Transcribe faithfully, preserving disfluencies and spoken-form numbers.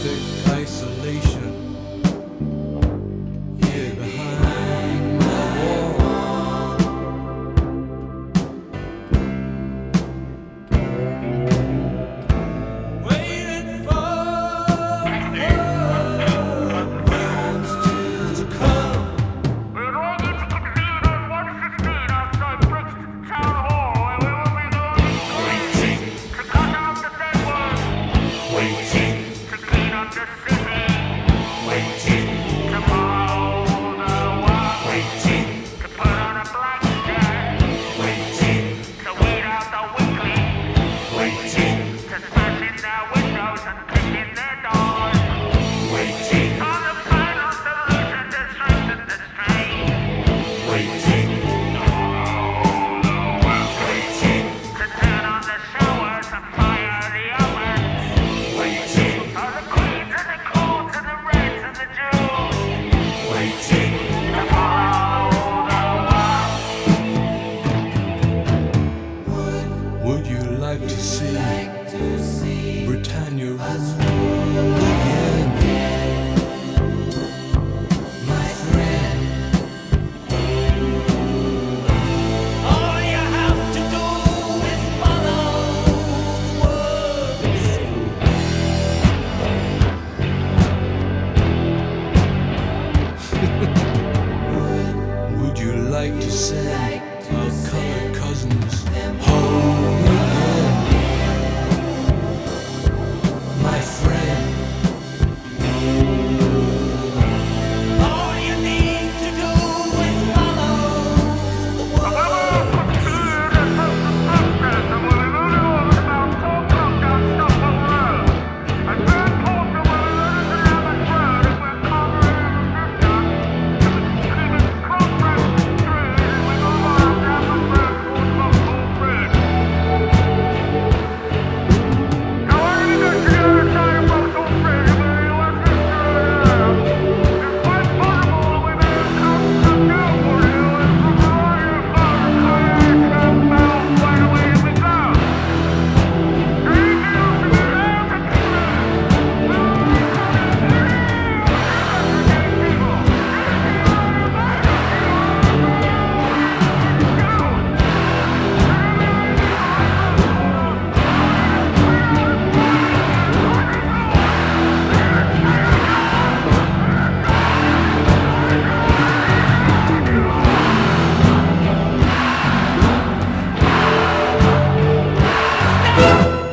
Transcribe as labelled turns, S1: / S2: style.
S1: perfect isolation here behind my wall. Waiting for words to come.
S2: We're all going to convene on one sixteen outside Brixton Town Hall, where we will be going to cut out the dead worms,
S3: Waiting,
S2: to clean up the city,
S3: waiting,
S2: to mow the world,
S3: waiting,
S2: to put on a black jack,
S3: waiting,
S2: to weed out the weakling,
S3: waiting,
S2: to smash in their windows and kick in their doors.
S3: waiting,
S2: On the final solution to strengthen the strain,
S3: waiting, waiting,
S2: to turn on the showers and fire the ovens.
S3: waiting,
S2: For the queens and the coons and the reds and the Jews,
S3: waiting,
S2: to follow the world.
S1: Would you like to see Britannia rule?